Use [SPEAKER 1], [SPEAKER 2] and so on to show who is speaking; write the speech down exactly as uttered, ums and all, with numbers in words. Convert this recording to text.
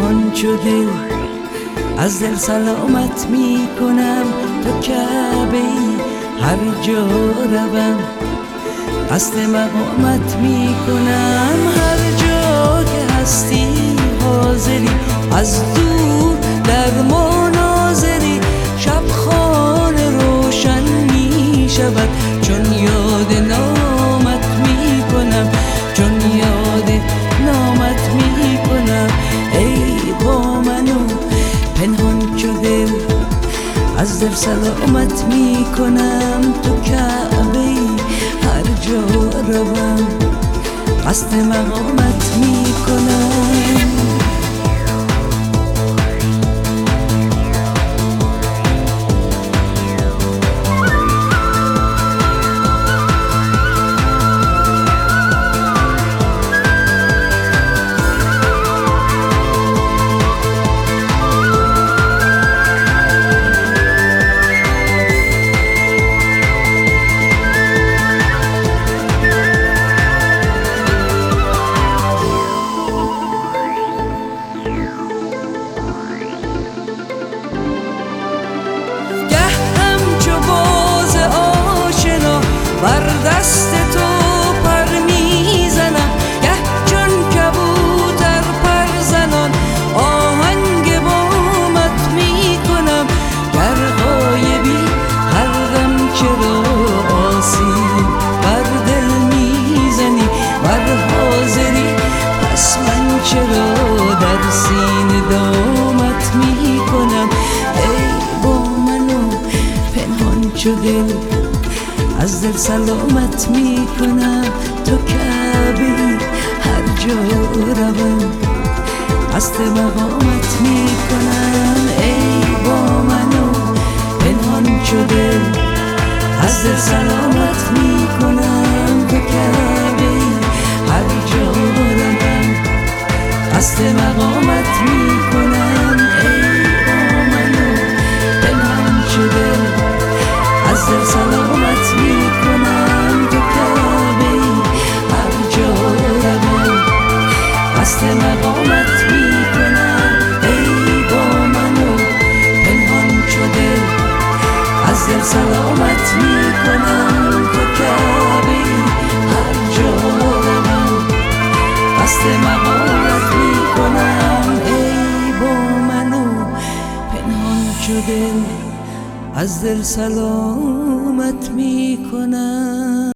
[SPEAKER 1] پنهان شده از دل سلامت می کنم. تو کعبه ای هر جا روم قصد مقامت می کنم. هر جا که هستی حاضری، از دور در مناظری. شب خانه روشن می شود چون یاد نامت می کنم، چون یاد نامت می کنم. ای با منو پنهان شده از دل سلامت می کنم. تو کعبه ای هر جا روم قصد مقامت می کنم. بر دست تو پر میزنم، گه چون کبوتر پر زنان آهنگ بامت میکنم. گر غایبی هر دم چرا آسیب بر دل میزنی، ور حاضری پس من چرا در سینه دامت میکنم. ای با منو پنهان شده از دل سلامت می کنم. تو کعبه هر جا روم قصد مقامت می کنم. ای با منو پنهان شده از دل سلامت می کنم. تو کعبه هر جا روم قصد مقامت می کنم. ای با منو پنهان شده از دل سلامت می کنم. تو کعبه هر جا روم قصد مقامت می کنم. ای با منو پنهان شده از دل سلامت می کنم. تو کعبه هر جا روم قصد مقامت می کنم. ای با منو پنهان شده از دل سلامت می کنم.